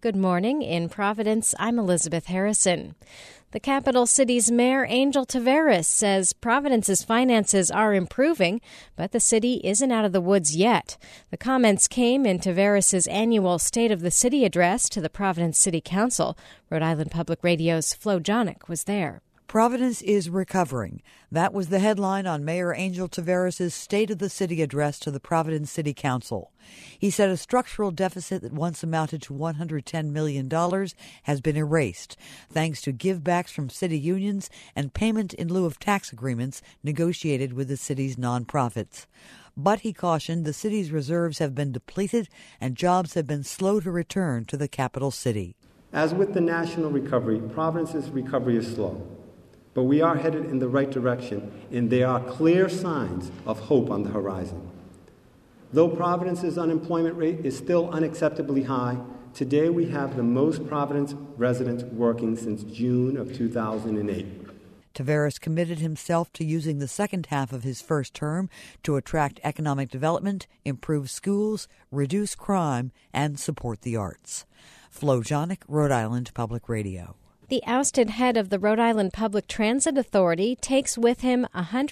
Good morning. In Providence, I'm Elizabeth Harrison. The capital city's mayor, Angel Taveras, says Providence's finances are improving, but the city isn't out of the woods yet. The comments came in Taveras' annual State of the City address to the Providence City Council. Rhode Island Public Radio's Flo Jonick was there. Providence is recovering. That was the headline on Mayor Angel Taveras' State of the City address to the Providence City Council. He said a structural deficit that once amounted to $110 million has been erased, thanks to givebacks from city unions and payment in lieu of tax agreements negotiated with the city's nonprofits. But he cautioned the city's reserves have been depleted and jobs have been slow to return to the capital city. As with the national recovery, Providence's recovery is slow. But we are headed in the right direction, and there are clear signs of hope on the horizon. Though Providence's unemployment rate is still unacceptably high, today we have the most Providence residents working since June of 2008. Taveras committed himself to using the second half of his first term to attract economic development, improve schools, reduce crime, and support the arts. Flo Jonick, Rhode Island Public Radio. The ousted head of the Rhode Island Public Transit Authority takes with him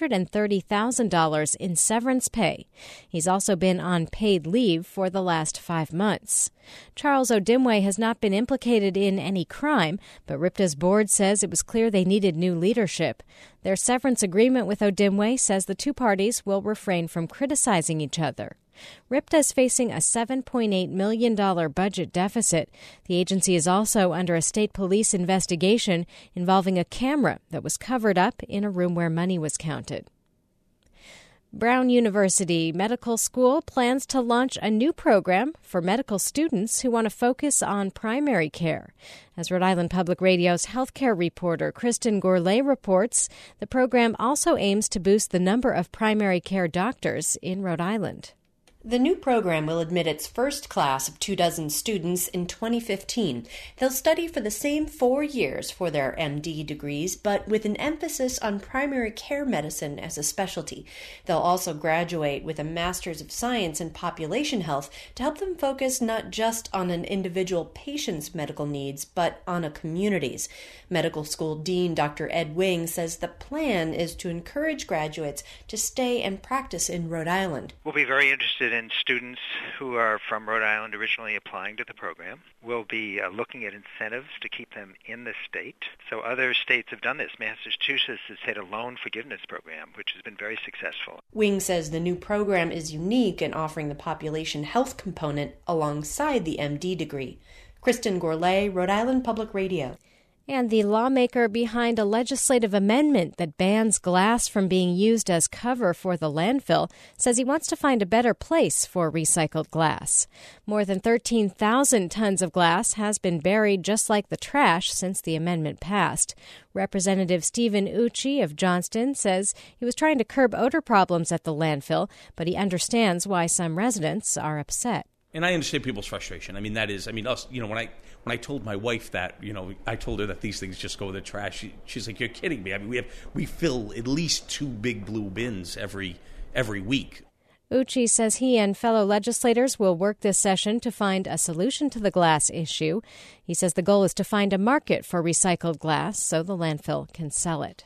$130,000 in severance pay. He's also been on paid leave for the last 5 months. Charles Odimwe has not been implicated in any crime, but RIPTA's board says it was clear they needed new leadership. Their severance agreement with Odimwe says the two parties will refrain from criticizing each other. RIPTA is facing a $7.8 million budget deficit. The agency is also under a state police investigation involving a camera that was covered up in a room where money was counted. Brown University Medical School plans to launch a new program for medical students who want to focus on primary care. As Rhode Island Public Radio's healthcare reporter Kristen Gourlay reports, the program also aims to boost the number of primary care doctors in Rhode Island. The new program will admit its first class of 24 students in 2015. They'll study for the same 4 years for their MD degrees, but with an emphasis on primary care medicine as a specialty. They'll also graduate with a Master's of Science in Population Health to help them focus not just on an individual patient's medical needs, but on a community's. Medical School Dean Dr. Ed Wing says the plan is to encourage graduates to stay and practice in Rhode Island. We'll be very interested in students who are from Rhode Island originally applying to the program. We'll be looking at incentives to keep them in the state. So other states have done this. Massachusetts has had a loan forgiveness program, which has been very successful. Wing says the new program is unique in offering the population health component alongside the MD degree. Kristen Gourlay, Rhode Island Public Radio. And the lawmaker behind a legislative amendment that bans glass from being used as cover for the landfill says he wants to find a better place for recycled glass. More than 13,000 tons of glass has been buried just like the trash since the amendment passed. Representative Stephen Ucci of Johnston says he was trying to curb odor problems at the landfill, but he understands why some residents are upset. And I understand people's frustration. Us, when I told my wife that, I told her that these things just go in the trash. She's like, "You're kidding me." We fill at least 2 big blue bins every week. Ucci says he and fellow legislators will work this session to find a solution to the glass issue. He says the goal is to find a market for recycled glass so the landfill can sell it.